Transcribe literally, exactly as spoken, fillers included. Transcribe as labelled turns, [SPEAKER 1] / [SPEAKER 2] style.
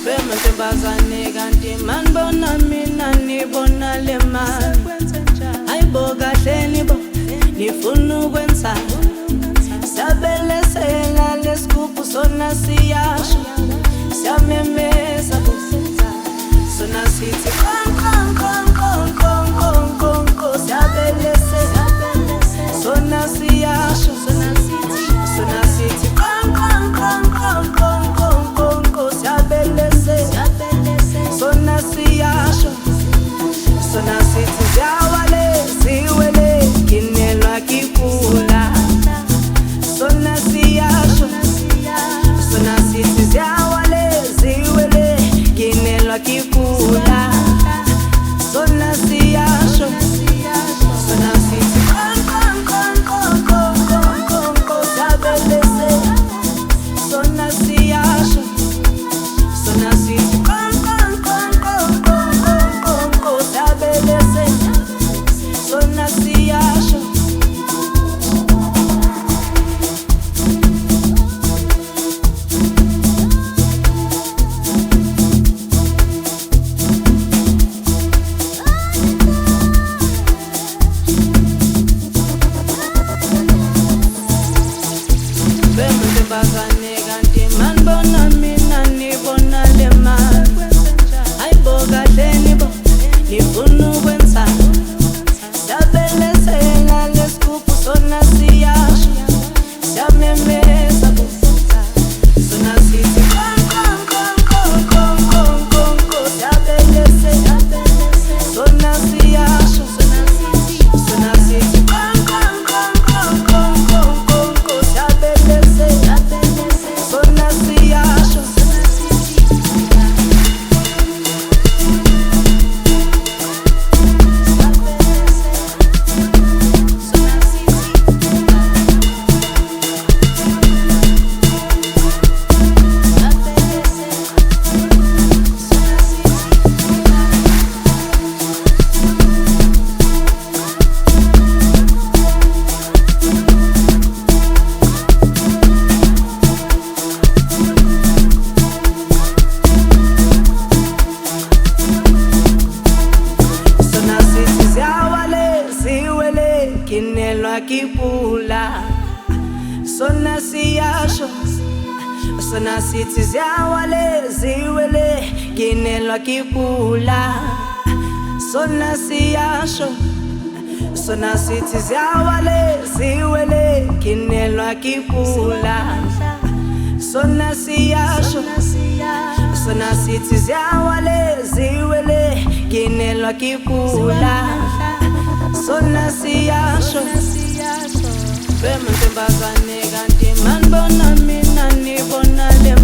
[SPEAKER 1] Bemantombazane kanti manibona mina nibona le mali. Hayibo kahle nibo nifuna ukwenzani? Siyabelesela lesigubhu sona siyasho, siyamemeza sona sithi kon kon kon kon kon kon kon kon. Siyabelesela sona siyasho, sona sithi kon kon kon kon kon kon kon kon. Siyabelesela sona siyasho, sona sithi ziyawale ziwele kinelwa kikula. Sona siyasho, sona sithi ziyawale ziwele kinelwa kikula. Sona siyasho, sona sithi kon kon kon kon kon kon kon kon. Siyabelesela sona siyasho, sona sithi kon kon kon kon kon kon kon kon. Siyabelesela sona siyasho. Bemantombazane kanti manibona mina nibona le mali. Hayibo kahle nibo nifuna ukwenzani? Siyabelesela lesigubhu sona siyasho, siyamemeza sona sithi kon kon kon kon kon kon kon kon. Siyabelesela sona siyasho, sona sithi kon kon kon kon kon kon kon kon. Siyabelesela sona siyasho. Sona sithi ziyawale ziwele kinelwa kikula. Sona siyasho, sona sithi ziyawale ziwele kinelwa kikula. Sona siyasho, sona sithi ziyawale ziwele kinelwa kikula. Sona siyasho, sona sithi ziyawale ziwele kinelwa kikula. Sona siyasho. Bemantombazane kanti manibona mina nibona le